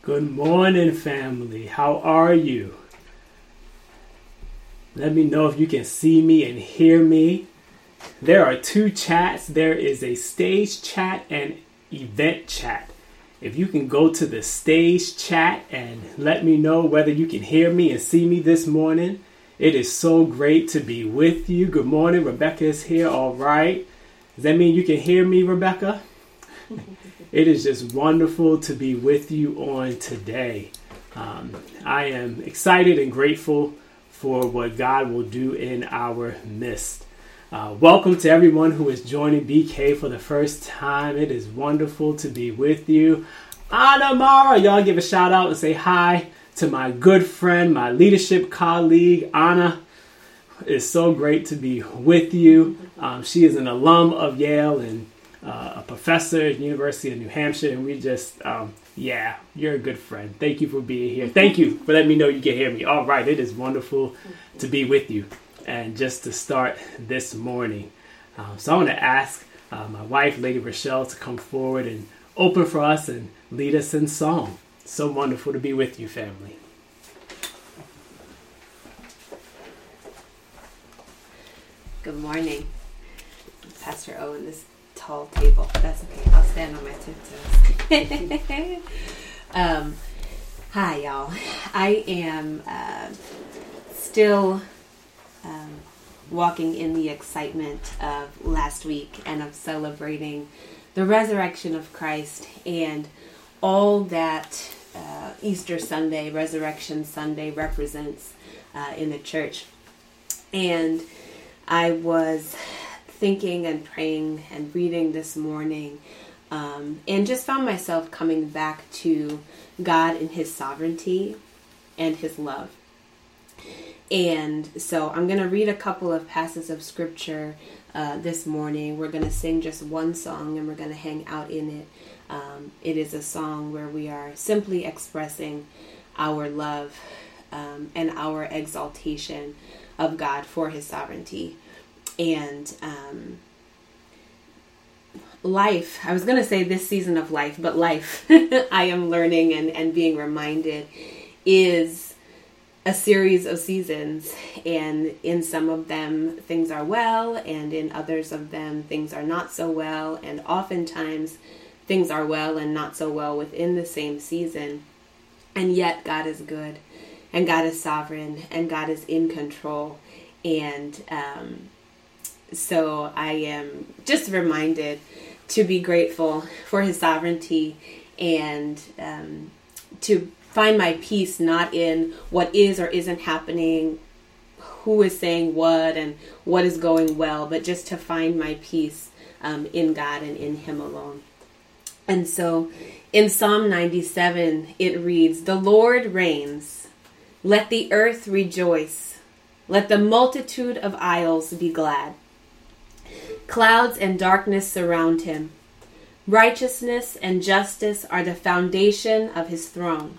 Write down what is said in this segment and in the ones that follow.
Good morning, family. How are you? Let me know if you can see me and hear me. There are two chats. There is a stage chat and event chat. If you can go to the stage chat and let me know whether you can hear me and see me this morning. It is so great to be with you. Good morning. Rebecca is here. All right. Does that mean you can hear me, Rebecca? It is just wonderful to be with you on today. I am excited and grateful for what God will do in our midst. Welcome to everyone who is joining BK for the first time. It is wonderful to be with you. Anna Mara, y'all give a shout out and say hi to my good friend, my leadership colleague, Anna. It's so great to be with you. She is an alum of Yale and a professor at the University of New Hampshire, and we just, you're a good friend. Thank you for being here. Thank you for letting me know you can hear me. All right, it is wonderful to be with you, and just to start this morning. So I want to ask my wife, Lady Rochelle, to come forward and open for us and lead us in song. So wonderful to be with you, family. Good morning, Pastor Owen. This tall table. That's okay. I'll stand on my tiptoes. Hi, y'all. I am still walking in the excitement of last week and of celebrating the resurrection of Christ and all that Easter Sunday, Resurrection Sunday represents in the church. And I was thinking and praying and reading this morning and just found myself coming back to God and His sovereignty and His love. And so I'm going to read a couple of passages of scripture this morning. We're going to sing just one song and we're going to hang out in it. It is a song where we are simply expressing our love and our exaltation of God for His sovereignty. And life, I was going to say this season of life, but life, I am learning and being reminded, is a series of seasons. And in some of them, things are well, and in others of them, things are not so well. And oftentimes, things are well and not so well within the same season. And yet, God is good, and God is sovereign, and God is in control. And so I am just reminded to be grateful for His sovereignty and to find my peace not in what is or isn't happening, who is saying what and what is going well, but just to find my peace in God and in Him alone. And so in Psalm 97, it reads, "The Lord reigns. Let the earth rejoice. Let the multitude of isles be glad. Clouds and darkness surround Him. Righteousness and justice are the foundation of His throne.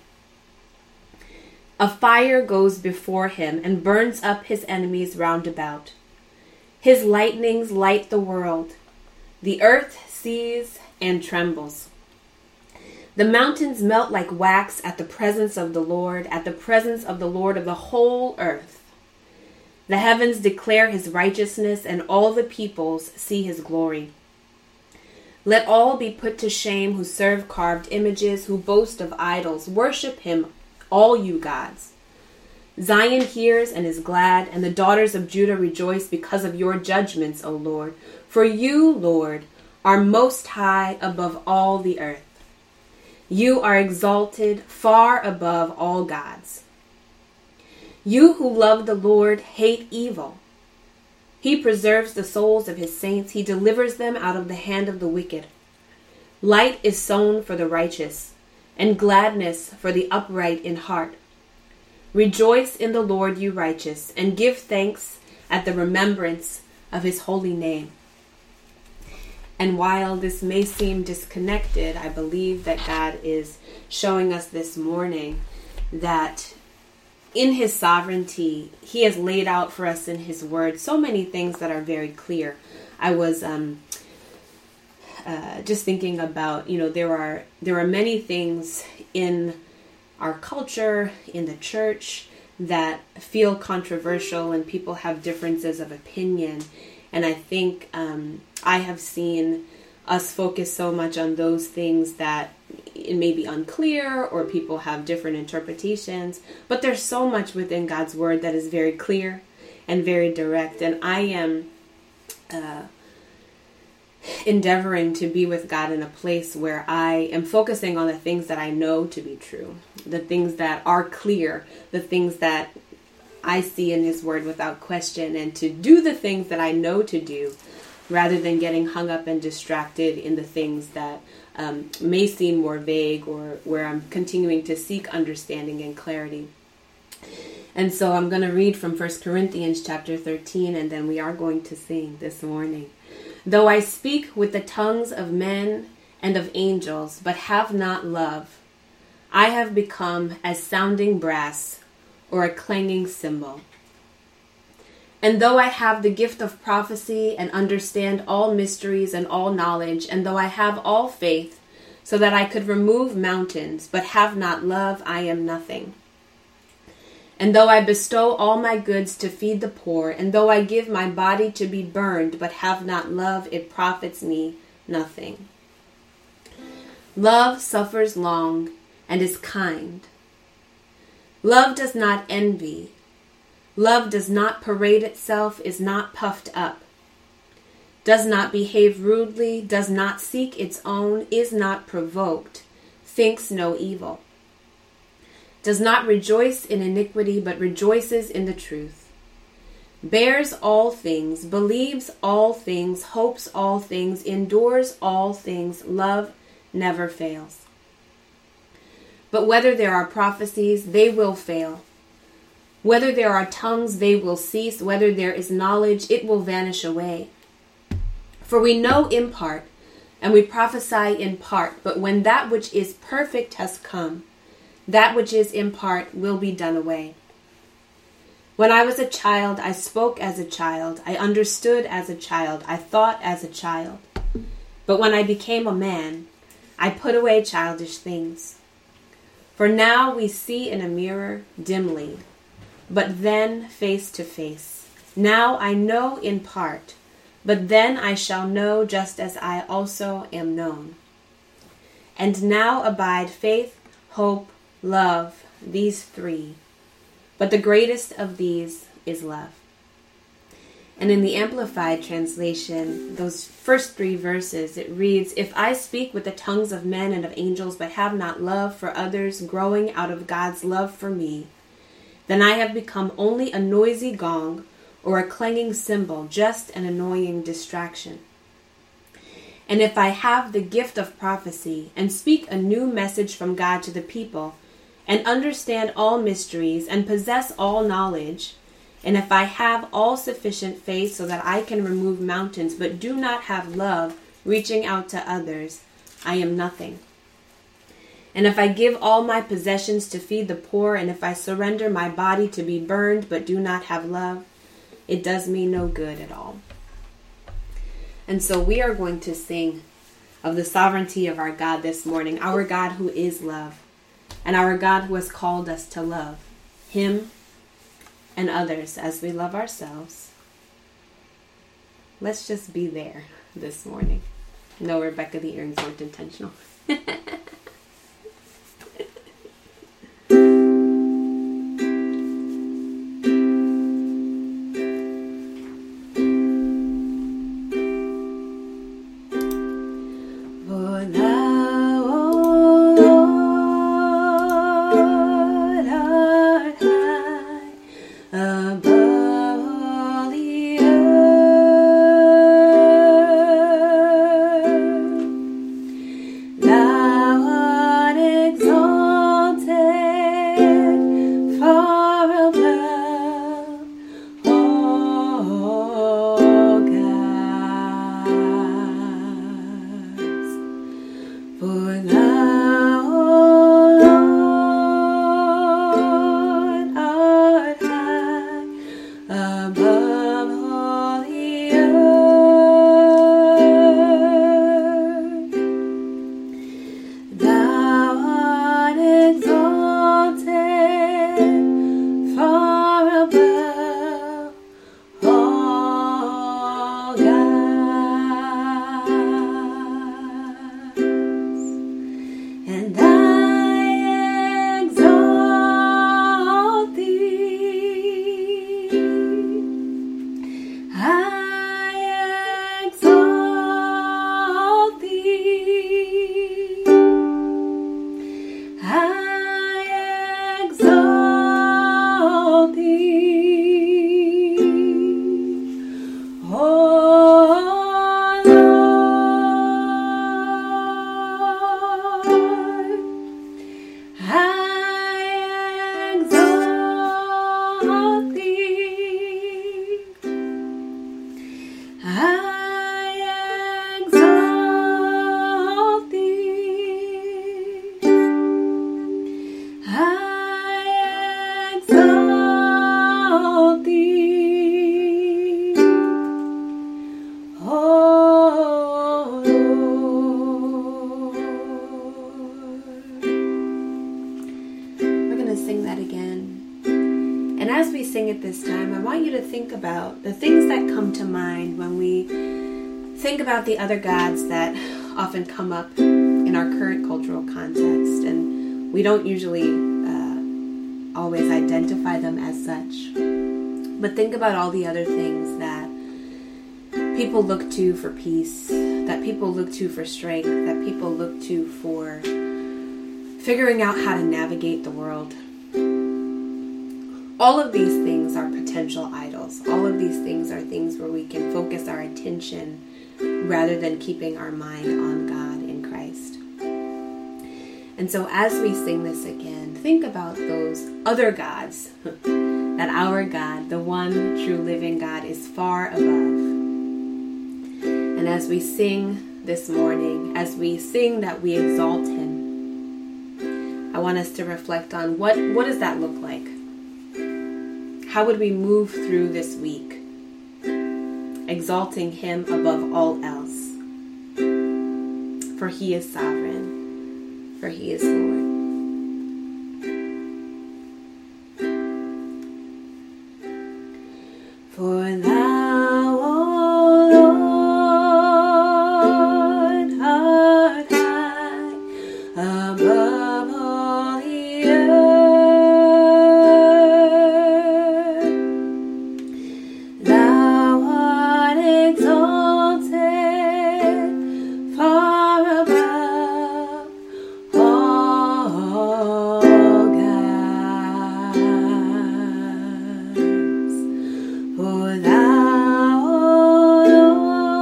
A fire goes before Him and burns up His enemies round about. His lightnings light the world. The earth sees and trembles. The mountains melt like wax at the presence of the Lord, at the presence of the Lord of the whole earth. The heavens declare His righteousness, and all the peoples see His glory. Let all be put to shame who serve carved images, who boast of idols. Worship Him, all you gods. Zion hears and is glad, and the daughters of Judah rejoice because of your judgments, O Lord. For you, Lord, are most high above all the earth. You are exalted far above all gods. You who love the Lord hate evil. He preserves the souls of His saints. He delivers them out of the hand of the wicked. Light is sown for the righteous, and gladness for the upright in heart. Rejoice in the Lord, you righteous, and give thanks at the remembrance of His holy name." And while this may seem disconnected, I believe that God is showing us this morning that in His sovereignty, He has laid out for us in His word so many things that are very clear. I was just thinking about, there are many things in our culture, in the church, that feel controversial and people have differences of opinion. And I think I have seen us focus so much on those things that it may be unclear or people have different interpretations, but there's so much within God's word that is very clear and very direct. And I am endeavoring to be with God in a place where I am focusing on the things that I know to be true, the things that are clear, the things that I see in his word without question, and to do the things that I know to do rather than getting hung up and distracted in the things that may seem more vague, or where I'm continuing to seek understanding and clarity. And so I'm going to read from 1 Corinthians chapter 13, and then we are going to sing this morning. Though I speak with the tongues of men and of angels, but have not love, I have become as sounding brass or a clanging cymbal. And though I have the gift of prophecy and understand all mysteries and all knowledge, and though I have all faith so that I could remove mountains, but have not love, I am nothing. And though I bestow all my goods to feed the poor, and though I give my body to be burned, but have not love, it profits me nothing. Love suffers long and is kind. Love does not envy. Love does not parade itself, is not puffed up, does not behave rudely, does not seek its own, is not provoked, thinks no evil, does not rejoice in iniquity, but rejoices in the truth, bears all things, believes all things, hopes all things, endures all things. Love never fails. But whether there are prophecies, they will fail. Whether there are tongues, they will cease. Whether there is knowledge, it will vanish away. For we know in part, and we prophesy in part, but when that which is perfect has come, that which is in part will be done away. When I was a child, I spoke as a child, I understood as a child, I thought as a child. But when I became a man, I put away childish things. For now we see in a mirror dimly, but then face to face. Now I know in part, but then I shall know just as I also am known. And now abide faith, hope, love, these three. But the greatest of these is love. And in the Amplified translation, those first 3 verses, it reads, If I speak with the tongues of men and of angels, but have not love for others growing out of God's love for me, then I have become only a noisy gong or a clanging cymbal, just an annoying distraction. And if I have the gift of prophecy and speak a new message from God to the people, and understand all mysteries and possess all knowledge, and if I have all sufficient faith so that I can remove mountains, but do not have love reaching out to others, I am nothing. And if I give all my possessions to feed the poor, and if I surrender my body to be burned, but do not have love, it does me no good at all. And so we are going to sing of the sovereignty of our God this morning, our God who is love, and our God who has called us to love him and others as we love ourselves. Let's just be there this morning. No, Rebecca, the earrings weren't intentional. Thou and I exalt thee. I exalt thee. I exalt thee. Oh Lord, I exalt thee. I exalt thee. I exalt thee. Oh Lord. We're going to sing that again. And as we sing it this time, I want you to think about the things that come to mind when we think about the other gods that often come up in our current cultural context. And we don't usually always identify them as such. But think about all the other things that people look to for peace, that people look to for strength, that people look to for figuring out how to navigate the world. All of these things are potential idols. All of these things are things where we can focus our attention rather than keeping our mind on God in Christ. And so as we sing this again, think about those other gods that our God, the one true living God, is far above. And as we sing this morning, as we sing that we exalt Him, I want us to reflect on what does that look like? How would we move through this week, exalting Him above all else? For He is sovereign, for He is Lord. For Thou, O Lord, art high above all the earth. Thou art exalted far above all gods. For Thou, O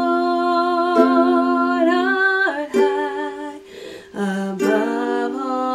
Lord, art high above all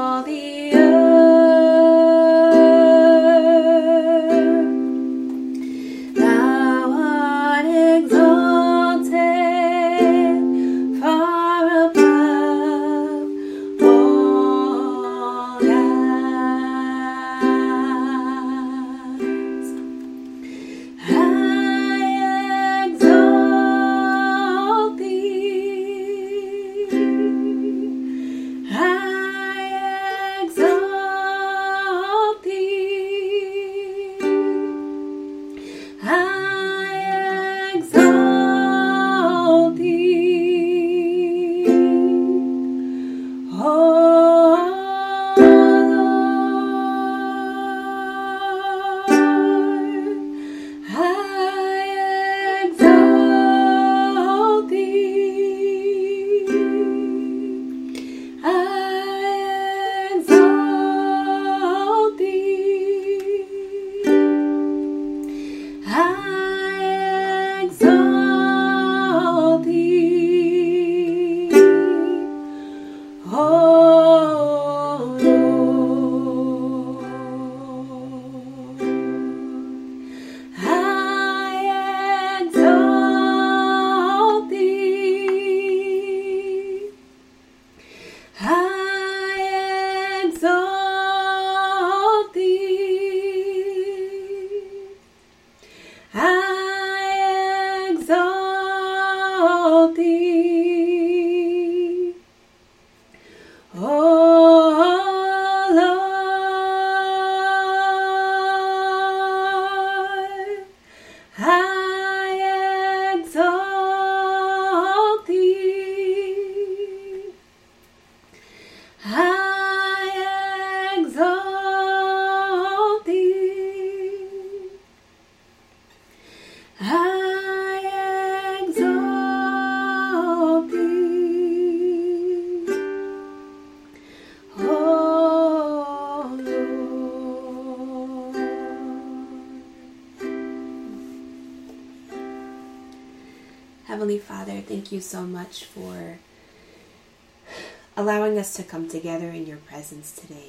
Heavenly Father, thank you so much for allowing us to come together in your presence today.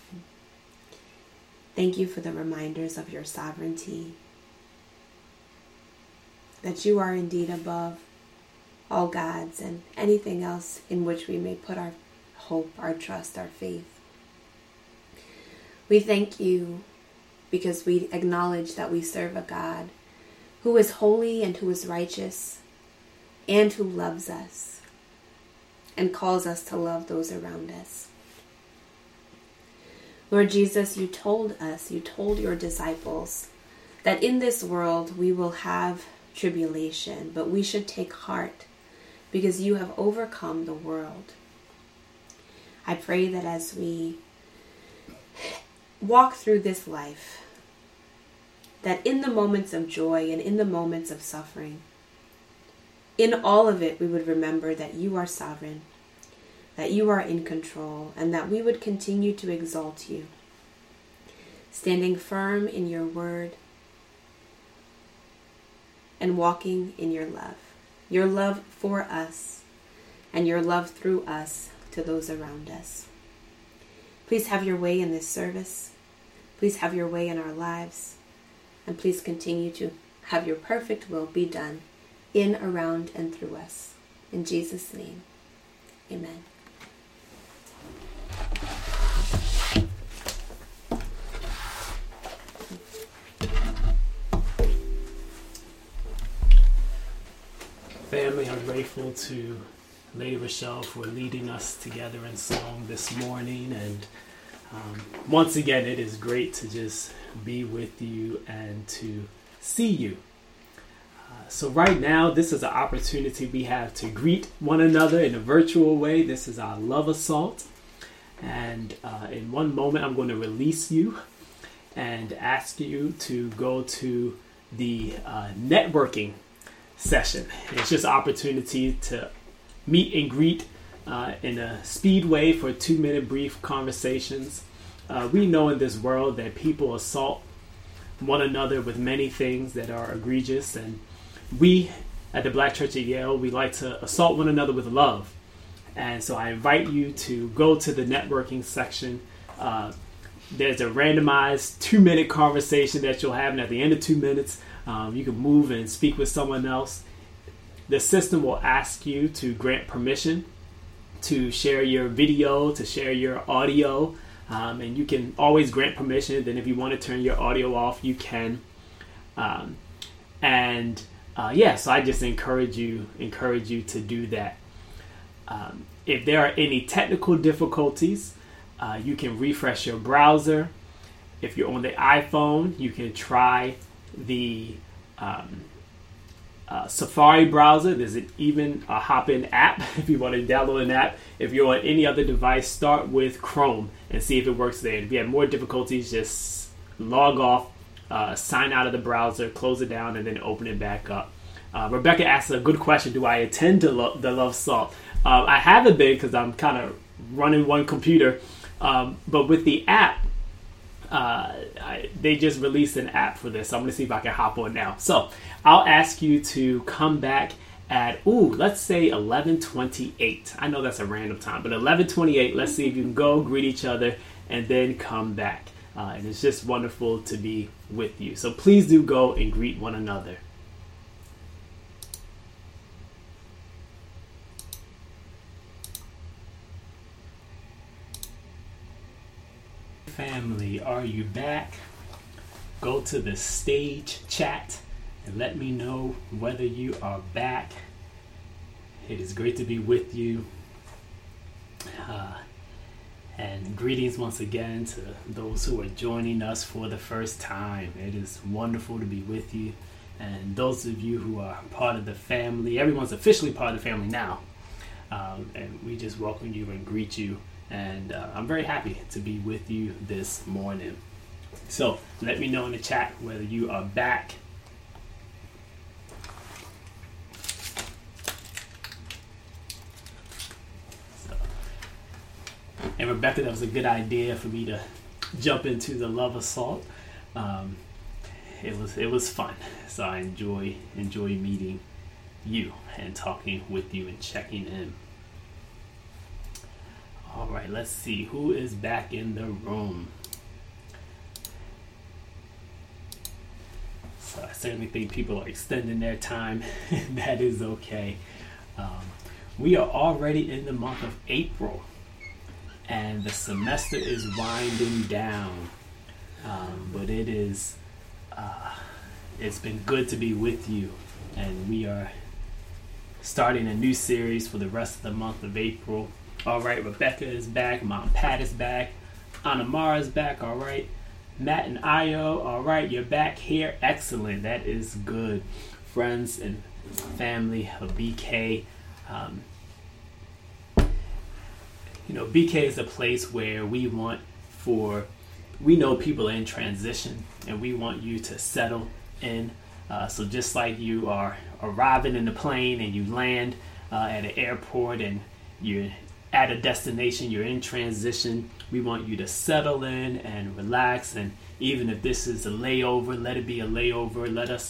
Thank you for the reminders of your sovereignty, that you are indeed above all gods and anything else in which we may put our hope, our trust, our faith. We thank you because we acknowledge that we serve a God who is holy and who is righteous and who loves us and calls us to love those around us. Lord Jesus, you told your disciples that in this world we will have tribulation, but we should take heart because you have overcome the world. I pray that as we walk through this life, that in the moments of joy and in the moments of suffering, in all of it we would remember that you are sovereign, that you are in control, and that we would continue to exalt you, standing firm in your word and walking in your love for us and your love through us to those around us. Please have your way in this service. Please have your way in our lives. And please continue to have your perfect will be done in, around, and through us. In Jesus' name, amen. Family, I'm grateful to Lady Rochelle for leading us together in song this morning. And once again, it is great to just be with you and to see you. So right now, this is an opportunity we have to greet one another in a virtual way. This is our Love Assault. And in one moment, I'm going to release you and ask you to go to the networking session. It's just an opportunity to meet and greet in a speedway for 2-minute brief conversations. We know in this world that people assault one another with many things that are egregious, and we at the Black Church at Yale, we like to assault one another with love. And so I invite you to go to the networking section. There's a randomized 2-minute conversation that you'll have, and at the end of 2 minutes, you can move and speak with someone else. The system will ask you to grant permission to share your video, to share your audio, and you can always grant permission. Then if you want to turn your audio off, you can. So I just encourage you to do that. If there are any technical difficulties, you can refresh your browser. If you're on the iPhone, you can try the Safari browser. There's even a Hopin app if you want to download an app. If you're on any other device, start with Chrome and see if it works there. If you have more difficulties, just log off, sign out of the browser, close it down, and then open it back up. Rebecca asked a good question. Do I attend to the Love Assault? I haven't been because I'm kind of running one computer. But with the app, they just released an app for this. So I'm going to see if I can hop on now. So I'll ask you to come back at, let's say 11:28. I know that's a random time, but 11:28, let's see if you can go greet each other and then come back. And it's just wonderful to be with you. So please do go and greet one another. Family, are you back? Go to the stage chat and let me know whether you are back. It is great to be with you. And greetings once again to those who are joining us for the first time. It is wonderful to be with you. And those of you who are part of the family, everyone's officially part of the family now. And we just welcome you and greet you. And I'm very happy to be with you this morning. So let me know in the chat whether you are back. And Rebecca, that was a good idea for me to jump into the Love Assault. It was fun. So I enjoy meeting you and talking with you and checking in. All right, let's see who is back in the room. So I certainly think people are extending their time. That is okay. We are already in the month of April, and the semester is winding down. But it's been good to be with you, and we are starting a new series for the rest of the month of April. All right, Rebecca is back, Mom Pat is back, Anamara is back. All right, Matt and Ayo, all right, you're back here. Excellent, that is good. Friends and family of BK. BK is a place where we know people are in transition, and we want you to settle in. So just like you are arriving in the plane and you land at an airport and you're at a destination, you're in transition, we want you to settle in and relax. And even if this is a layover, let it be a layover.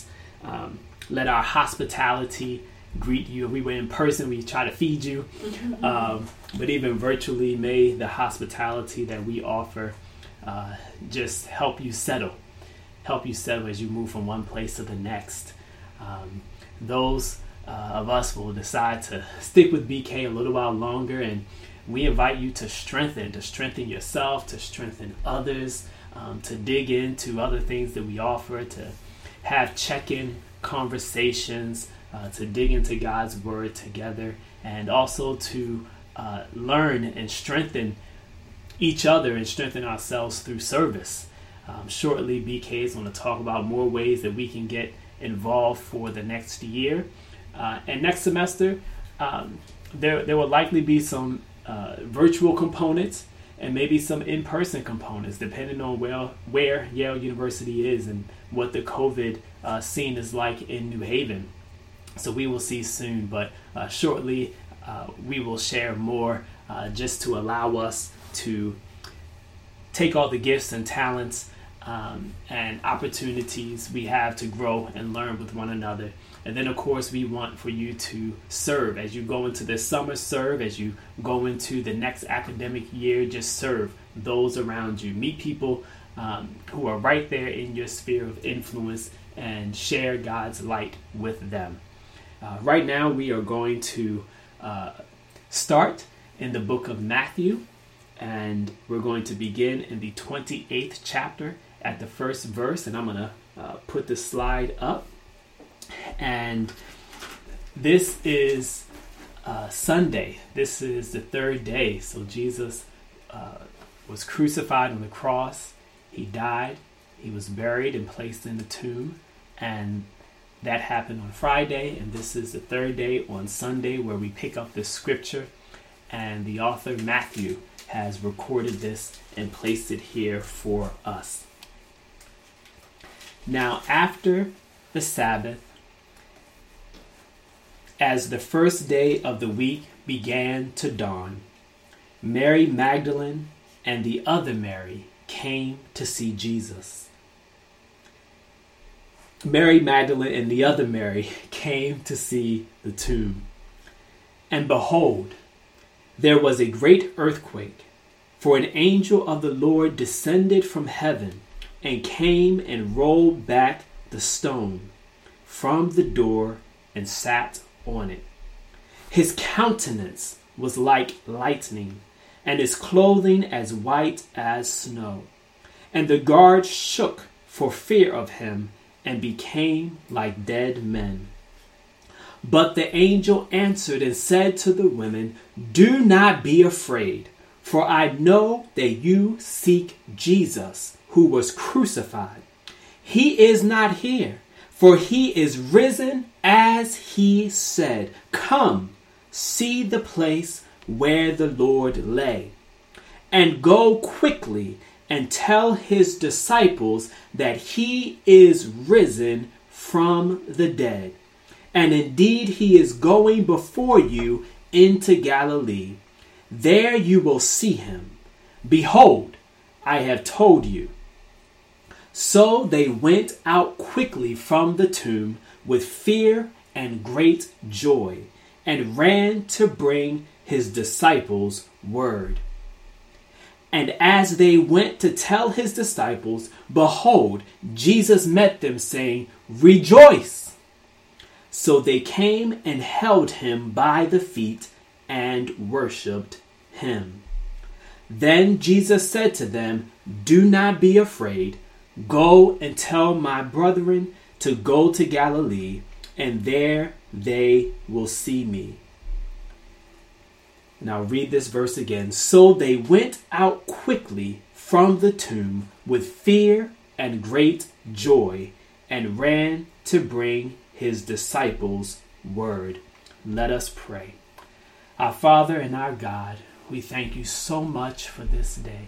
Let our hospitality greet you. If we were in person, we try to feed you. But even virtually, may the hospitality that we offer just help you settle as you move from one place to the next. Those of us will decide to stick with BK a little while longer, and we invite you to strengthen yourself, to strengthen others, to dig into other things that we offer, to have check-in conversations, to dig into God's word together, and also to learn and strengthen each other and strengthen ourselves through service. Shortly, BK is going to talk about more ways that we can get involved for the next year. And next semester, there will likely be some virtual components and maybe some in-person components, depending on where Yale University is and what the COVID scene is like in New Haven. So we will see soon, but shortly we will share more just to allow us to take all the gifts and talents and opportunities we have to grow and learn with one another. And then, of course, we want for you to serve. As you go into this summer, serve. As you go into the next academic year, just serve those around you. Meet people who are right there in your sphere of influence and share God's light with them. Right now, we are going to start in the book of Matthew, and we're going to begin in the 28th chapter at the first verse, and I'm going to put the slide up. And this is Sunday. This is the third day. So Jesus was crucified on the cross. He died. He was buried and placed in the tomb. And that happened on Friday. And this is the third day on Sunday where we pick up the scripture. And the author, Matthew, has recorded this and placed it here for us. Now, after the Sabbath, as the first day of the week began to dawn, Mary Magdalene and the other Mary came to see Jesus. Mary Magdalene and the other Mary came to see the tomb. And behold, there was a great earthquake, for an angel of the Lord descended from heaven and came and rolled back the stone from the door and sat on it. His countenance was like lightning, and his clothing as white as snow. And the guards shook for fear of him and became like dead men. But the angel answered and said to the women, "Do not be afraid, for I know that you seek Jesus, who was crucified. He is not here, for he is risen as he said. Come, see the place where the Lord lay. And go quickly and tell his disciples that he is risen from the dead. And indeed he is going before you into Galilee. There you will see him. Behold, I have told you." So they went out quickly from the tomb with fear and great joy, and ran to bring his disciples word. And as they went to tell his disciples, behold, Jesus met them, saying, Rejoice! So they came and held him by the feet and worshipped him. Then Jesus said to them, Do not be afraid. Go and tell my brethren to go to Galilee, and there they will see me. Now read this verse again. So they went out quickly from the tomb with fear and great joy, and ran to bring his disciples word. Let us pray. Our Father and our God, we thank you so much for this day.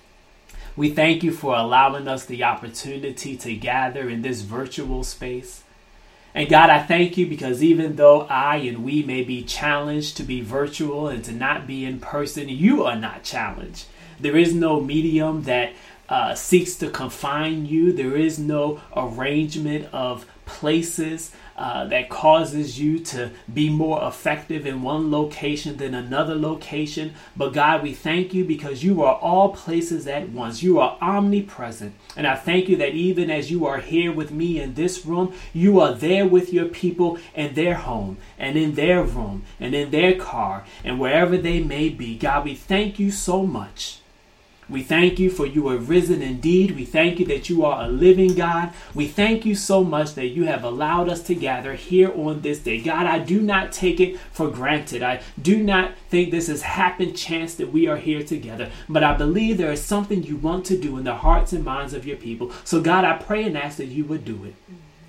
We thank you for allowing us the opportunity to gather in this virtual space. And God, I thank you because even though I and we may be challenged to be virtual and to not be in person, you are not challenged. There is no medium that seeks to confine you. There is no arrangement of places that causes you to be more effective in one location than another location. But God, we thank you because you are all places at once. You are omnipresent. And I thank you that even as you are here with me in this room, you are there with your people in their home and in their room and in their car and wherever they may be. God, we thank you so much. We thank you for you are risen indeed. We thank you that you are a living God. We thank you so much that you have allowed us to gather here on this day. God, I do not take it for granted. I do not think this has happened chance that we are here together. But I believe there is something you want to do in the hearts and minds of your people. So God, I pray and ask that you would do it.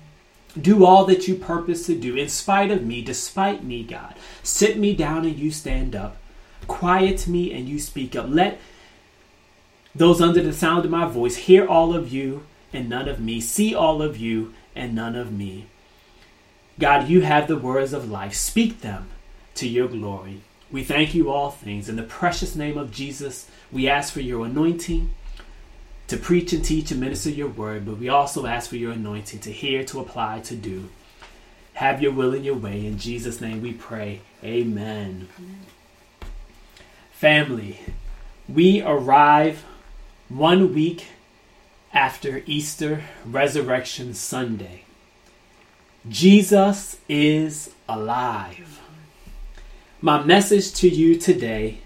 Do all that you purpose to do in spite of me, despite me, God. Sit me down and you stand up. Quiet me and you speak up. Let those under the sound of my voice hear all of you and none of me. See all of you and none of me. God, you have the words of life. Speak them to your glory. We thank you all things. In the precious name of Jesus, we ask for your anointing to preach and teach and minister your word. But we also ask for your anointing to hear, to apply, to do. Have your will and your way. In Jesus' name we pray. Amen. Family, we arrive 1 week after Easter Resurrection Sunday. Jesus is alive. My message to you today,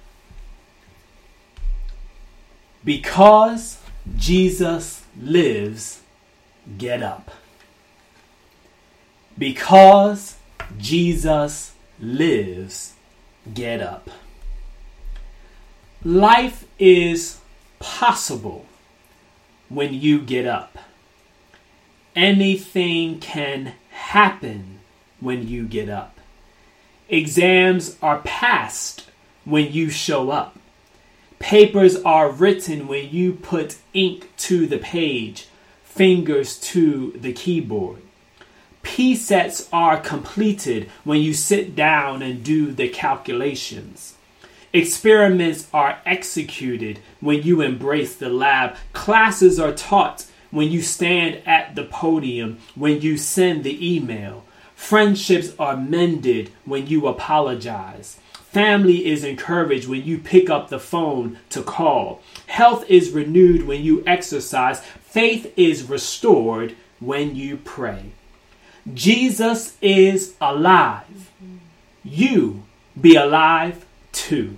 because Jesus lives, get up. Because Jesus lives, get up. Life is possible when you get up. Anything can happen when you get up. Exams are passed when you show up. Papers are written when you put ink to the page, fingers to the keyboard. P-sets are completed when you sit down and do the calculations. Experiments are executed when you embrace the lab. Classes are taught when you stand at the podium, when you send the email. Friendships are mended when you apologize. Family is encouraged when you pick up the phone to call. Health is renewed when you exercise. Faith is restored when you pray. Jesus is alive. You be alive too.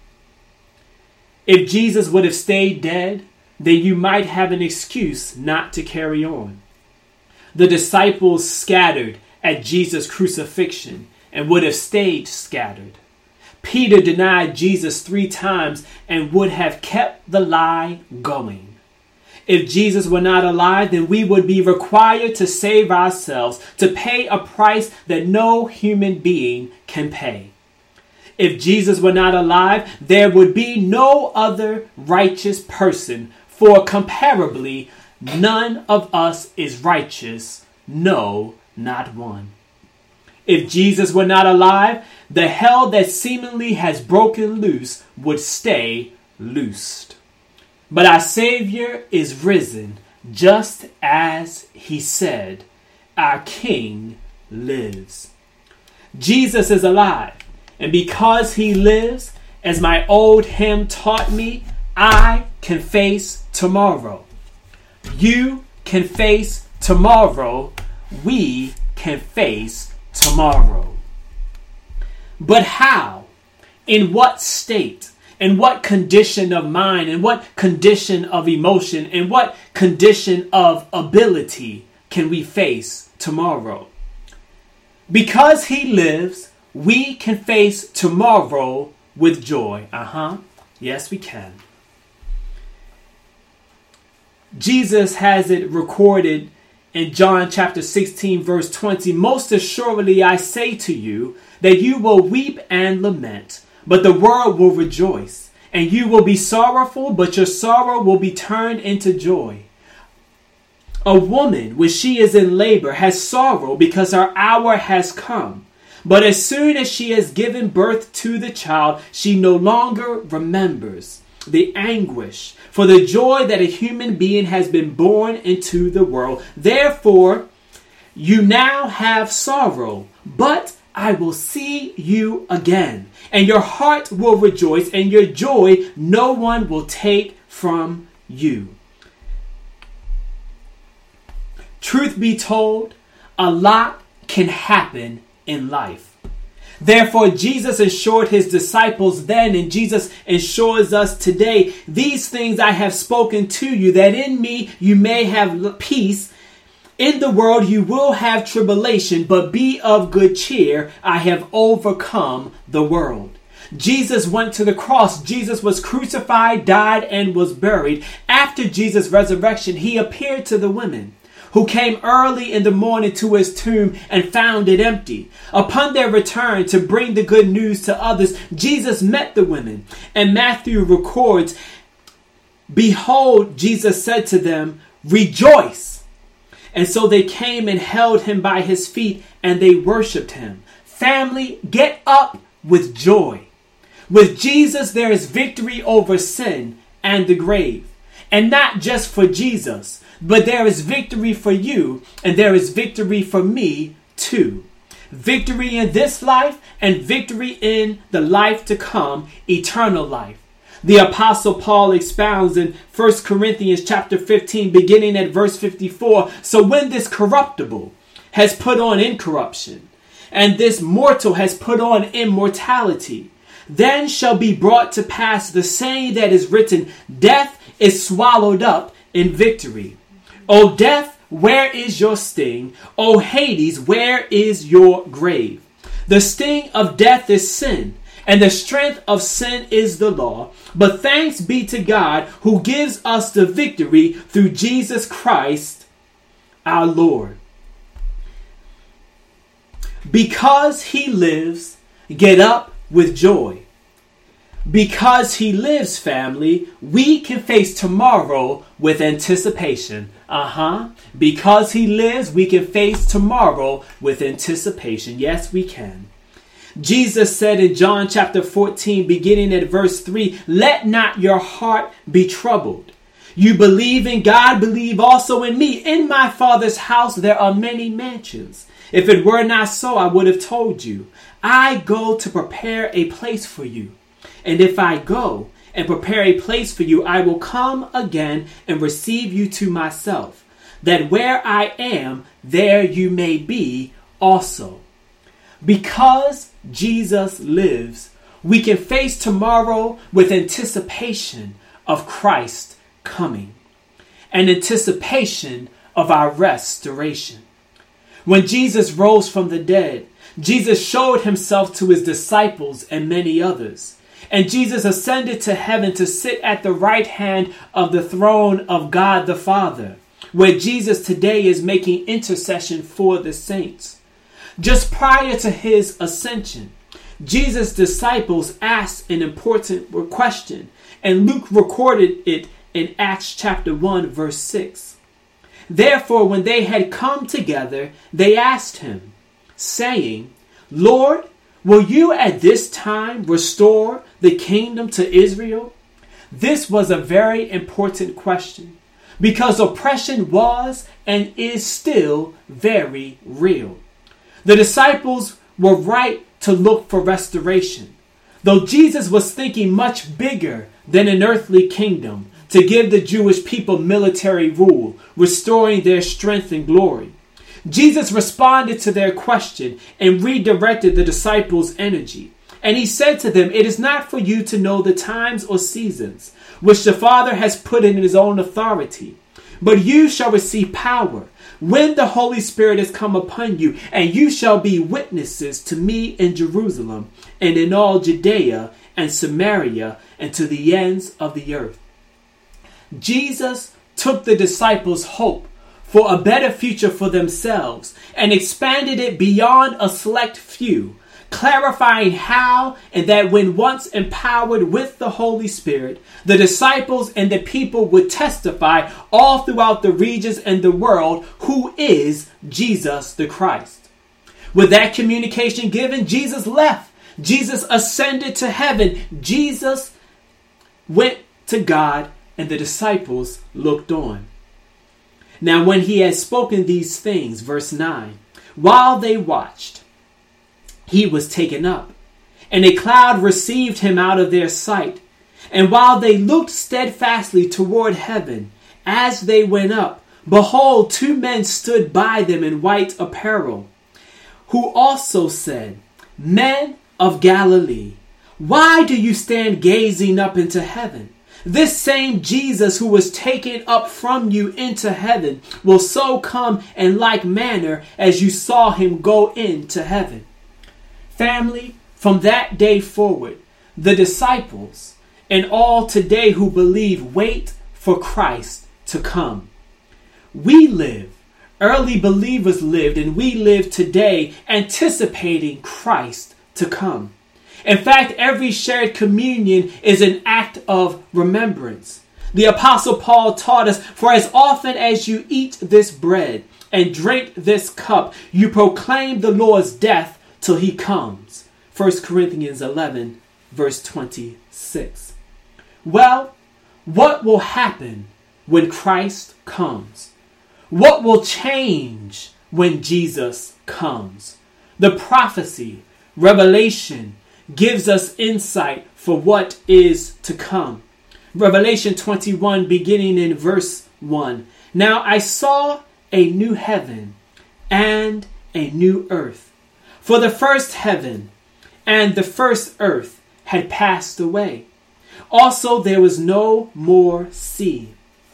If Jesus would have stayed dead, then you might have an excuse not to carry on. The disciples scattered at Jesus' crucifixion and would have stayed scattered. Peter denied Jesus 3 times and would have kept the lie going. If Jesus were not alive, then we would be required to save ourselves, to pay a price that no human being can pay. If Jesus were not alive, there would be no other righteous person, for comparably, none of us is righteous, no, not one. If Jesus were not alive, the hell that seemingly has broken loose would stay loosed. But our Savior is risen, just as he said. Our King lives. Jesus is alive. And because he lives, as my old hymn taught me, I can face tomorrow. You can face tomorrow. We can face tomorrow. But how? In what state? In what condition of mind? In what condition of emotion? In what condition of ability can we face tomorrow? Because he lives, we can face tomorrow with joy. Yes, we can. Jesus has it recorded in John chapter 16, verse 20. Most assuredly, I say to you that you will weep and lament, but the world will rejoice. And you will be sorrowful, but your sorrow will be turned into joy. A woman, when she is in labor, has sorrow because her hour has come. But as soon as she has given birth to the child, she no longer remembers the anguish for the joy that a human being has been born into the world. Therefore, you now have sorrow, but I will see you again, and your heart will rejoice, and your joy no one will take from you. Truth be told, a lot can happen in life. Therefore, Jesus assured his disciples then, and Jesus assures us today, these things I have spoken to you, that in me you may have peace. In the world you will have tribulation, but be of good cheer. I have overcome the world. Jesus went to the cross. Jesus was crucified, died, and was buried. After Jesus' resurrection, he appeared to the women who came early in the morning to his tomb and found it empty. Upon their return to bring the good news to others, Jesus met the women. And Matthew records, behold, Jesus said to them, rejoice. And so they came and held him by his feet and they worshiped him. Family, get up with joy. With Jesus, there is victory over sin and the grave. And not just for Jesus, but there is victory for you, and there is victory for me too. Victory in this life and victory in the life to come, eternal life. The Apostle Paul expounds in 1 Corinthians chapter 15, beginning at verse 54. So when this corruptible has put on incorruption, and this mortal has put on immortality, then shall be brought to pass the saying that is written, death is swallowed up in victory. O death, where is your sting? O Hades, where is your grave? The sting of death is sin, and the strength of sin is the law. But thanks be to God who gives us the victory through Jesus Christ our Lord. Because he lives, get up with joy. Because he lives, family, we can face tomorrow with anticipation. Because he lives, we can face tomorrow with anticipation. Yes, we can. Jesus said in John chapter 14, beginning at verse 3, let not your heart be troubled. You believe in God, believe also in me. In my Father's house there are many mansions. If it were not so, I would have told you. I go to prepare a place for you. And if I go and prepare a place for you, I will come again and receive you to myself, that where I am, there you may be also. Because Jesus lives, we can face tomorrow with anticipation of Christ coming, and anticipation of our restoration. When Jesus rose from the dead, Jesus showed himself to his disciples and many others. And Jesus ascended to heaven to sit at the right hand of the throne of God the Father, where Jesus today is making intercession for the saints. Just prior to his ascension, Jesus' disciples asked an important question, and Luke recorded it in Acts chapter 1, verse 6. Therefore, when they had come together, they asked him, saying, Lord, will you at this time restore the kingdom to Israel? This was a very important question because oppression was and is still very real. The disciples were right to look for restoration, though Jesus was thinking much bigger than an earthly kingdom to give the Jewish people military rule, restoring their strength and glory. Jesus responded to their question and redirected the disciples' energy. And he said to them, "It is not for you to know the times or seasons which the Father has put in his own authority, but you shall receive power when the Holy Spirit has come upon you, and you shall be witnesses to me in Jerusalem and in all Judea and Samaria and to the ends of the earth." Jesus took the disciples' hope for a better future for themselves and expanded it beyond a select few, clarifying how and that when once empowered with the Holy Spirit, the disciples and the people would testify all throughout the regions and the world who is Jesus the Christ. With that communication given, Jesus left. Jesus ascended to heaven. Jesus went to God, and the disciples looked on. Now when he had spoken these things, verse 9, while they watched, he was taken up, and a cloud received him out of their sight. And while they looked steadfastly toward heaven, as they went up, behold, two men stood by them in white apparel, who also said, "Men of Galilee, why do you stand gazing up into heaven? This same Jesus who was taken up from you into heaven will so come in like manner as you saw him go into heaven." Family, from that day forward, the disciples and all today who believe wait for Christ to come. We live, early believers lived, and we live today anticipating Christ to come. In fact, every shared communion is an act of remembrance. The Apostle Paul taught us, "For as often as you eat this bread and drink this cup, you proclaim the Lord's death till he comes." 1 Corinthians 11, verse 26. Well, what will happen when Christ comes? What will change when Jesus comes? The prophecy, Revelation, gives us insight for what is to come. Revelation 21, beginning in verse 1. Now I saw a new heaven and a new earth. For the first heaven and the first earth had passed away. Also there was no more sea.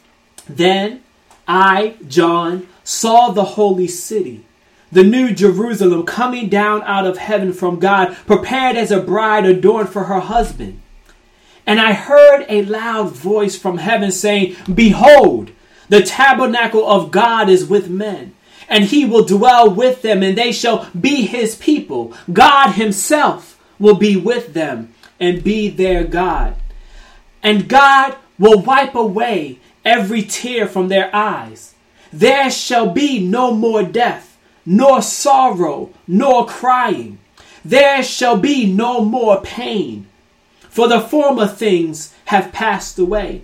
Then I, John, saw the holy city, the new Jerusalem, coming down out of heaven from God, prepared as a bride adorned for her husband. And I heard a loud voice from heaven saying, "Behold, the tabernacle of God is with men, and he will dwell with them, and they shall be his people. God himself will be with them and be their God. And God will wipe away every tear from their eyes. There shall be no more death, nor sorrow, nor crying. There shall be no more pain, for the former things have passed away."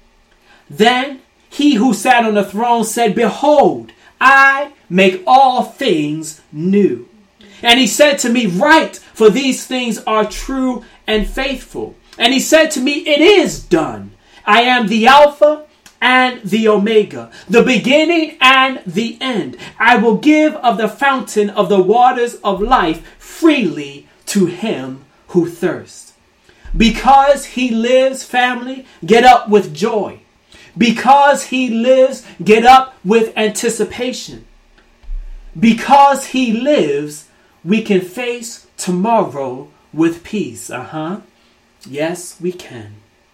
Then he who sat on the throne said, "Behold, I make all things new." And he said to me, "Write, for these things are true and faithful." And he said to me, "It is done. I am the Alpha and the Omega, the beginning and the end. I will give of the fountain of the waters of life freely to him who thirsts." Because he lives, family, get up with joy. Because he lives, get up with anticipation. Because he lives, we can face tomorrow with peace. Yes, we can.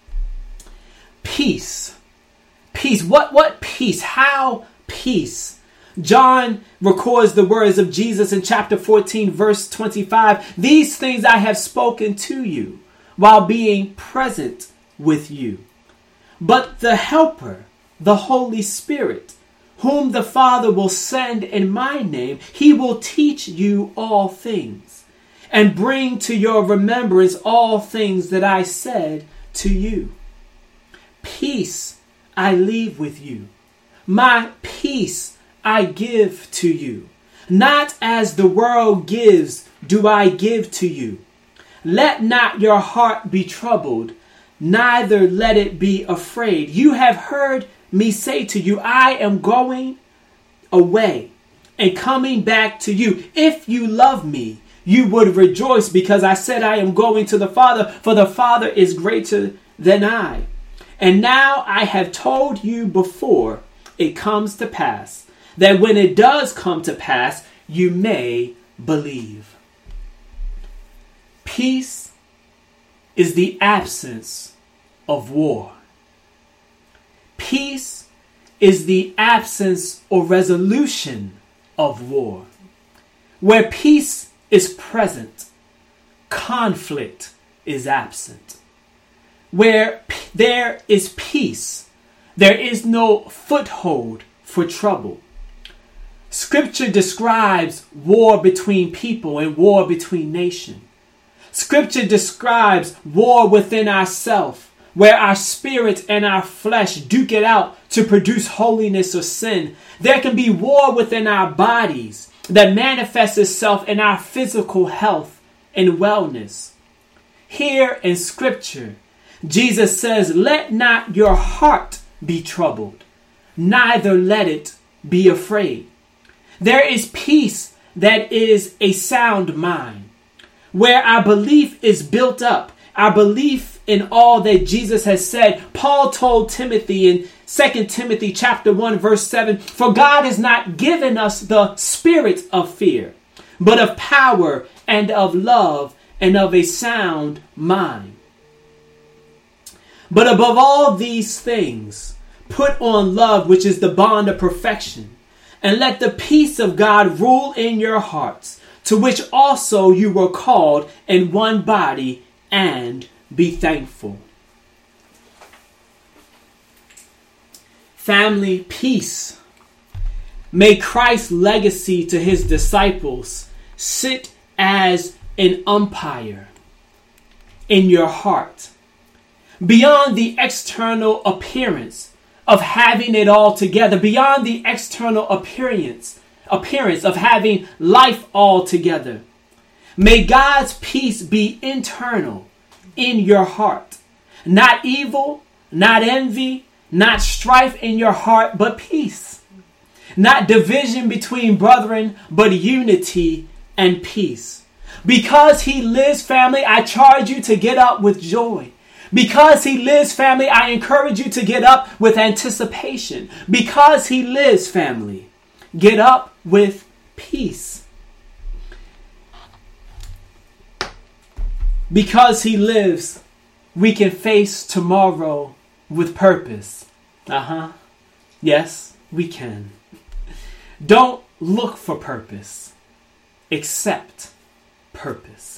Peace. Peace. What peace? How peace? John records the words of Jesus in chapter 14, verse 25. "These things I have spoken to you while being present with you. But the Helper, the Holy Spirit, whom the Father will send in my name, he will teach you all things and bring to your remembrance all things that I said to you. Peace I leave with you. My peace I give to you. Not as the world gives, do I give to you. Let not your heart be troubled, neither let it be afraid. You have heard me say to you, I am going away and coming back to you. If you love me, you would rejoice because I said I am going to the Father, for the Father is greater than I. And now I have told you before it comes to pass, that when it does come to pass, you may believe. Peace is the absence of war. Peace is the absence or resolution of war. Where peace is present, conflict is absent. Where there is peace, there is no foothold for trouble. Scripture describes war between people and war between nations. Scripture describes war within ourselves, where our spirit and our flesh duke it out to produce holiness or sin. There can be war within our bodies that manifests itself in our physical health and wellness. Here in Scripture, Jesus says, let not your heart be troubled, neither let it be afraid. There is peace that is a sound mind, where our belief is built up, our belief in all that Jesus has said. Paul told Timothy in 2 Timothy chapter 1 verse 7, for God has not given us the spirit of fear, but of power and of love and of a sound mind. But above all these things, put on love, which is the bond of perfection, and let the peace of God rule in your hearts, to which also you were called in one body, and be thankful. Family, peace. May Christ's legacy to his disciples sit as an umpire in your heart. Beyond the external appearance of having it all together, beyond the external appearance of having life all together, may God's peace be internal in your heart. Not evil, not envy, not strife in your heart, but peace. Not division between brethren, but unity and peace. Because he lives, family, I charge you to get up with joy. Because he lives, family, I encourage you to get up with anticipation. Because he lives, family, get up with peace. Because he lives, we can face tomorrow with purpose. Yes, we can. Don't look for purpose. Accept purpose.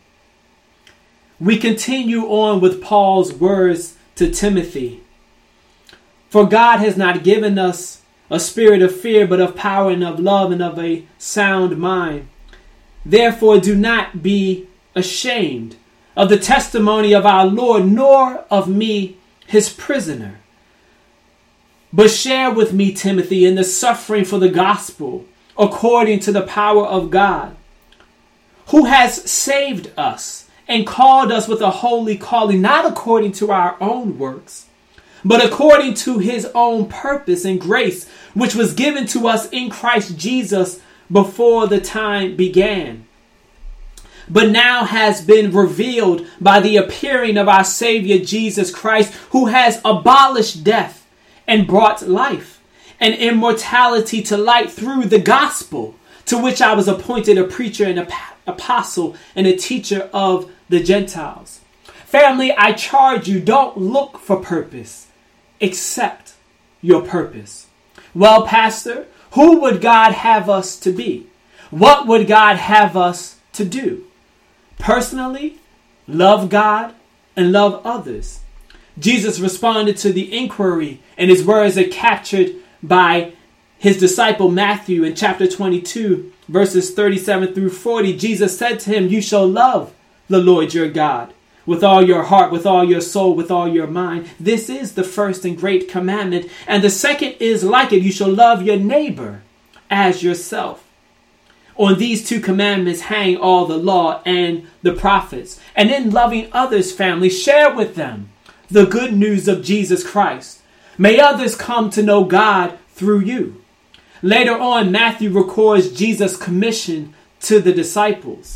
We continue on with Paul's words to Timothy. For God has not given us a spirit of fear, but of power and of love and of a sound mind. Therefore, do not be ashamed of the testimony of our Lord, nor of me, his prisoner. But share with me, Timothy, in the suffering for the gospel, according to the power of God, who has saved us and called us with a holy calling, not according to our own works, but according to his own purpose and grace, which was given to us in Christ Jesus before the time began, but now has been revealed by the appearing of our Savior Jesus Christ, who has abolished death and brought life and immortality to light through the gospel, to which I was appointed a preacher and an apostle and a teacher of the Gentiles. Family, I charge you, don't look for purpose. Accept your purpose. Well, Pastor, who would God have us to be? What would God have us to do? Personally, love God and love others. Jesus responded to the inquiry, and his words are captured by his disciple Matthew in chapter 22, verses 37 through 40. Jesus said to him, you shall love the Lord your God with all your heart, with all your soul, with all your mind. This is the first and great commandment. And the second is like it. You shall love your neighbor as yourself. On these two commandments hang all the law and the prophets. And in loving others, family, share with them the good news of Jesus Christ. May others come to know God through you. Later on, Matthew records Jesus' commission to the disciples.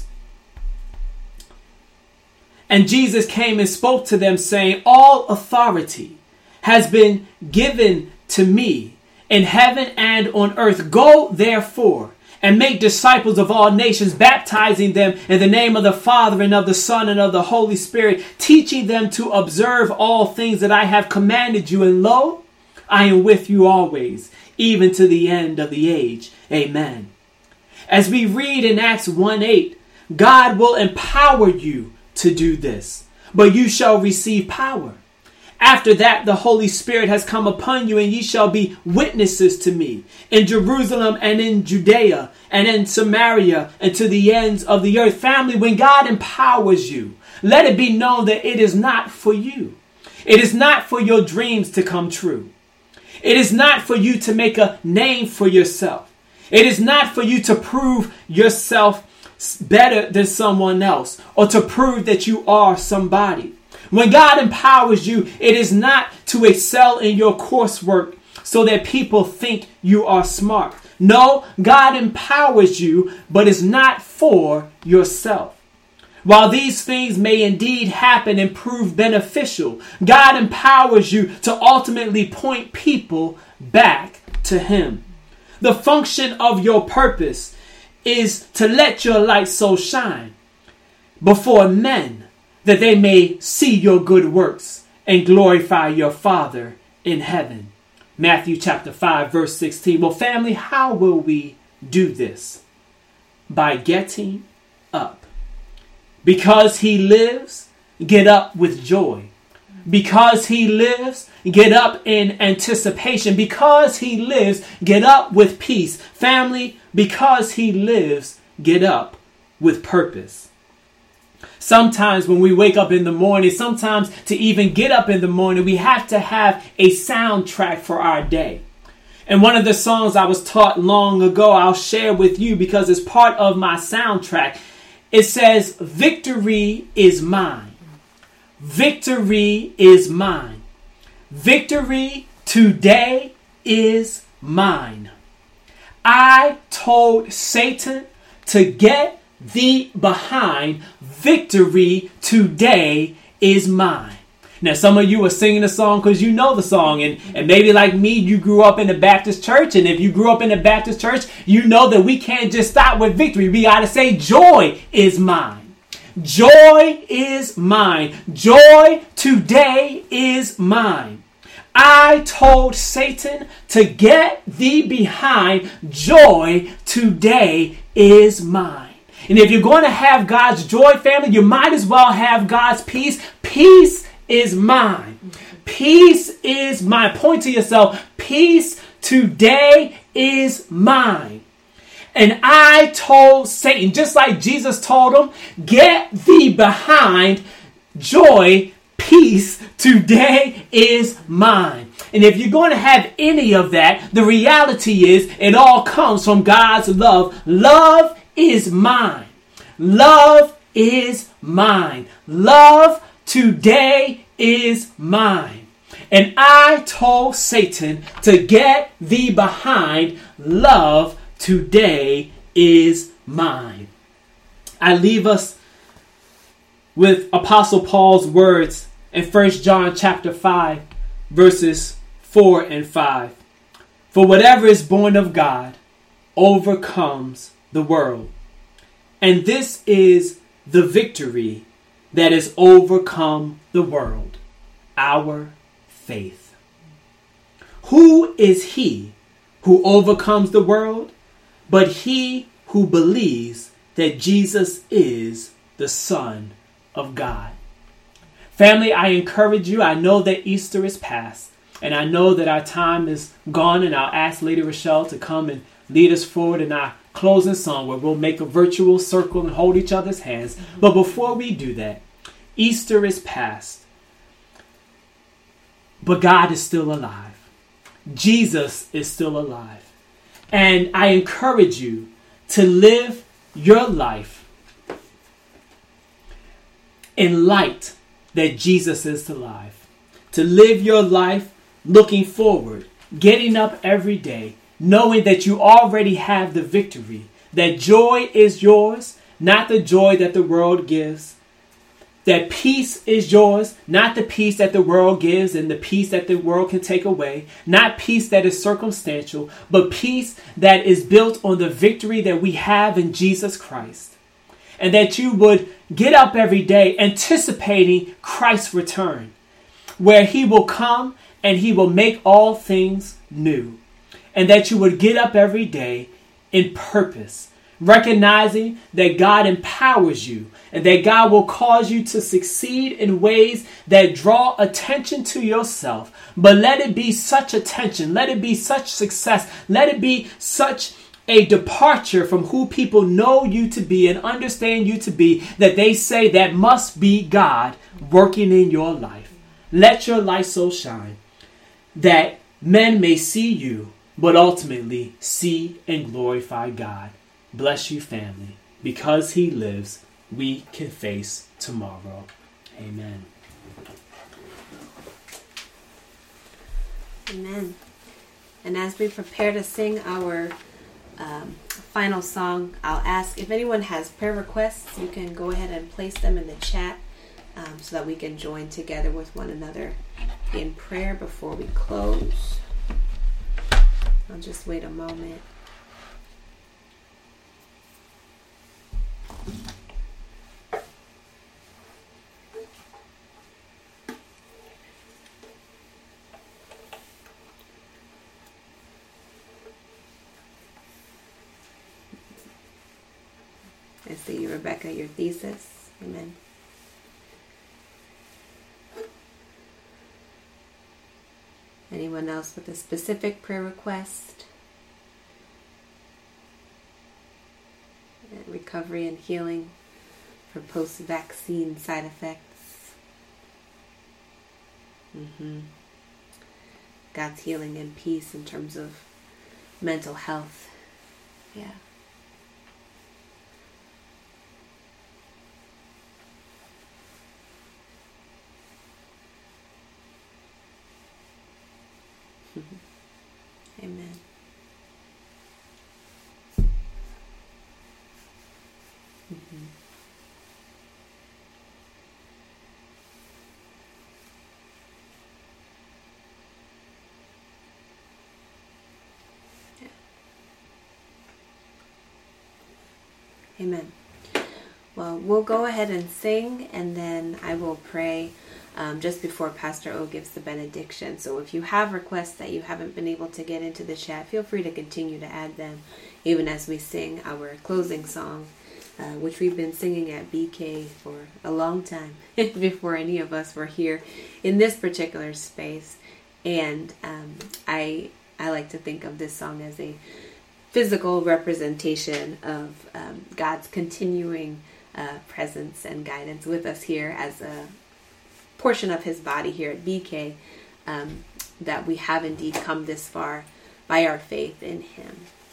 And Jesus came and spoke to them, saying, all authority has been given to me in heaven and on earth. Go, therefore, and make disciples of all nations, baptizing them in the name of the Father and of the Son and of the Holy Spirit, teaching them to observe all things that I have commanded you. And lo, I am with you always, even to the end of the age. Amen. As we read in Acts 1:8, God will empower you to do this, but you shall receive power. After that, the Holy Spirit has come upon you, and ye shall be witnesses to me in Jerusalem and in Judea and in Samaria and to the ends of the earth. Family, when God empowers you, let it be known that it is not for you. It is not for your dreams to come true. It is not for you to make a name for yourself. It is not for you to prove yourself better than someone else or to prove that you are somebody. When God empowers you, it is not to excel in your coursework so that people think you are smart. No, God empowers you, but it's not for yourself. While these things may indeed happen and prove beneficial, God empowers you to ultimately point people back to Him. The function of your purpose is to let your light so shine before men that they may see your good works and glorify your Father in heaven. Matthew chapter 5, verse 16. Well, family, how will we do this? By getting up. Because He lives, get up with joy. Because He lives, get up in anticipation. Because He lives, get up with peace. Family, because He lives, get up with purpose. Sometimes when we wake up in the morning, sometimes to even get up in the morning, we have to have a soundtrack for our day. And one of the songs I was taught long ago, I'll share with you because it's part of my soundtrack. It says, victory is mine. Victory is mine. Victory today is mine. I told Satan to get thee behind. Victory today is mine. Now, some of you are singing the song because you know the song. And maybe like me, you grew up in the Baptist church. And if you grew up in the Baptist church, you know that we can't just stop with victory. We got to say joy is mine. Joy is mine. Joy today is mine. I told Satan to get thee behind. Joy today is mine. And if you're going to have God's joy, family, you might as well have God's peace. Peace is mine. Peace is mine. Point to yourself. Peace today is mine. And I told Satan, just like Jesus told him, get thee behind. Joy, peace today is mine. And if you're going to have any of that, the reality is it all comes from God's love. Love is mine. Love is mine. Love today is mine. And I told Satan to get thee behind. Love today is mine. I leave us with Apostle Paul's words in 1 John chapter 5, verses 4 and 5. For whatever is born of God overcomes the world. And this is the victory that has overcome the world, our faith. Who is he who overcomes the world? But he who believes that Jesus is the Son of God. Family, I encourage you. I know that Easter is past, and I know that our time is gone, and I'll ask Lady Rochelle to come and lead us forward in our closing song where we'll make a virtual circle and hold each other's hands. But before we do that, Easter is past, but God is still alive. Jesus is still alive. And I encourage you to live your life in light that Jesus is alive. To live your life looking forward, getting up every day, knowing that you already have the victory, that joy is yours, not the joy that the world gives, that peace is yours, not the peace that the world gives and the peace that the world can take away, not peace that is circumstantial, but peace that is built on the victory that we have in Jesus Christ. And that you would get up every day anticipating Christ's return, where he will come and he will make all things new. And that you would get up every day in purpose, recognizing that God empowers you and that God will cause you to succeed in ways that draw attention to yourself. But let it be such attention, let it be such success, let it be such a departure from who people know you to be and understand you to be, that they say that must be God working in your life. Let your light so shine that men may see you, but ultimately see and glorify God. Bless you, family. Because he lives, we can face tomorrow. Amen. Amen. And as we prepare to sing our final song, I'll ask if anyone has prayer requests, you can go ahead and place them in the chat so that we can join together with one another in prayer before we close. I'll just wait a moment. I see you, Rebecca, your thesis. Amen. Anyone else with a specific prayer request? Recovery and healing for post-vaccine side effects. God's healing and peace in terms of mental health. Yeah. Amen. Yeah. Amen. Well, we'll go ahead and sing, and then I will pray just before Pastor O gives the benediction. So if you have requests that you haven't been able to get into the chat, feel free to continue to add them even as we sing our closing song, which we've been singing at BK for a long time, before any of us were here in this particular space. And I like to think of this song as a physical representation of God's continuing presence and guidance with us here as a portion of his body here at BK, that we have indeed come this far by our faith in him.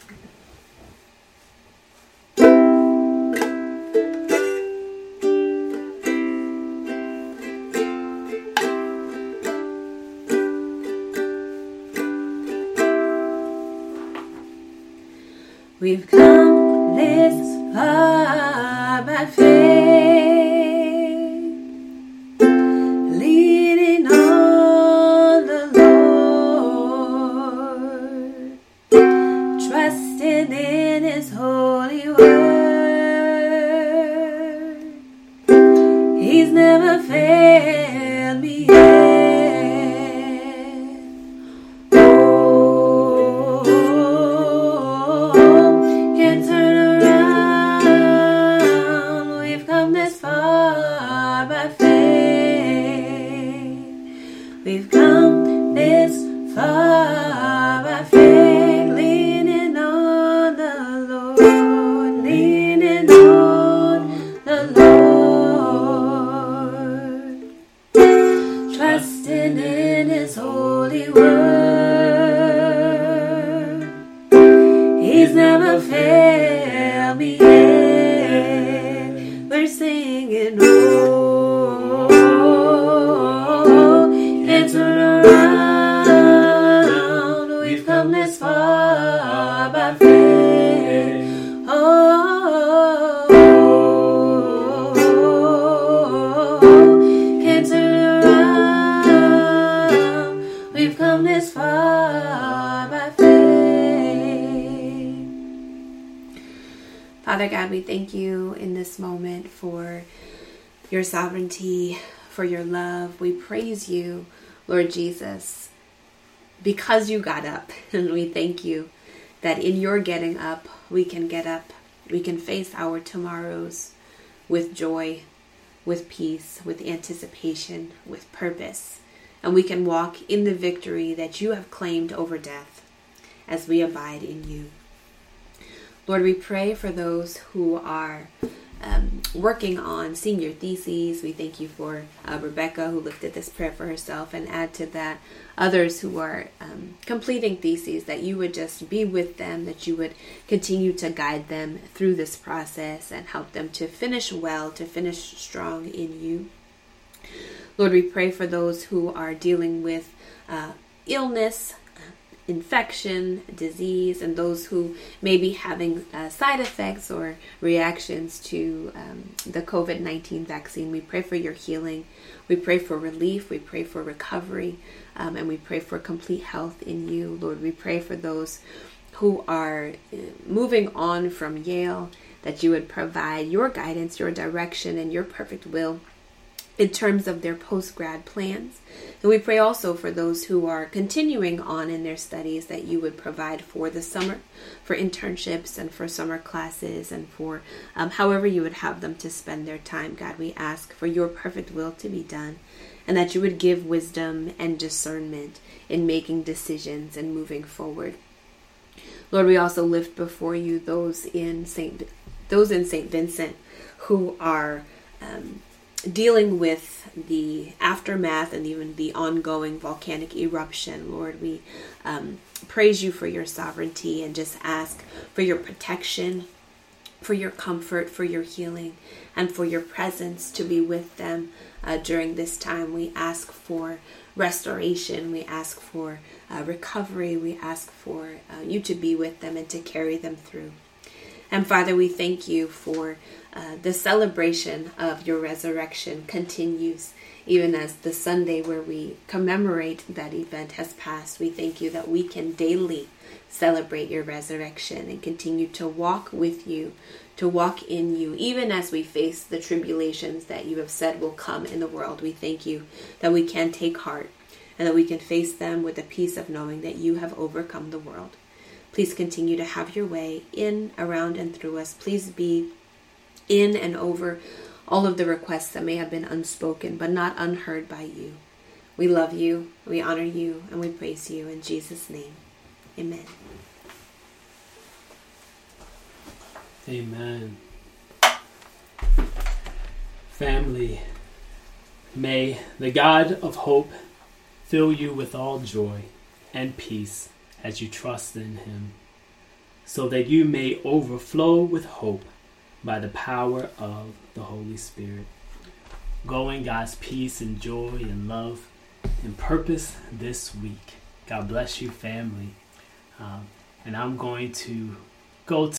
We've come this far by faith, leaning on the Lord, trusting in his holy word. He's never failed me yet. We've come this far by faith, leaning on the Lord, leaning on the Lord, trusting in his holy word. He's never failed are my faith. Father God, we thank you in this moment for your sovereignty, for your love. We praise you, Lord Jesus, because you got up. And we thank you that in your getting up, we can get up. We can face our tomorrows with joy, with peace, with anticipation, with purpose. And we can walk in the victory that you have claimed over death as we abide in you. Lord, we pray for those who are working on senior theses. We thank you for Rebecca, who lifted this prayer for herself, and add to that others who are completing theses, that you would just be with them, that you would continue to guide them through this process and help them to finish well, to finish strong in you. Lord, we pray for those who are dealing with illness, infection, disease, and those who may be having side effects or reactions to the COVID-19 vaccine. We pray for your healing. We pray for relief. We pray for recovery. And we pray for complete health in you. Lord, we pray for those who are moving on from Yale, that you would provide your guidance, your direction, and your perfect will in terms of their post-grad plans. And we pray also for those who are continuing on in their studies, that you would provide for the summer, for internships and for summer classes, and for however you would have them to spend their time. God, we ask for your perfect will to be done, and that you would give wisdom and discernment in making decisions and moving forward. Lord, we also lift before you those in St. Vincent who are dealing with the aftermath and even the ongoing volcanic eruption. Lord, we praise you for your sovereignty and just ask for your protection, for your comfort, for your healing, and for your presence to be with them during this time. We ask for restoration. We ask for recovery. We ask for you to be with them and to carry them through. And Father, we thank you for the celebration of your resurrection continues. Even as the Sunday where we commemorate that event has passed, we thank you that we can daily celebrate your resurrection and continue to walk with you, to walk in you, even as we face the tribulations that you have said will come in the world. We thank you that we can take heart and that we can face them with the peace of knowing that you have overcome the world. Please continue to have your way in, around, and through us. Please be in and over all of the requests that may have been unspoken but not unheard by you. We love you, we honor you, and we praise you in Jesus' name. Amen. Amen. Family, may the God of hope fill you with all joy and peace as you trust in him, so that you may overflow with hope by the power of the Holy Spirit. Go in God's peace and joy and love and purpose this week. God bless you, family. And I'm going to go to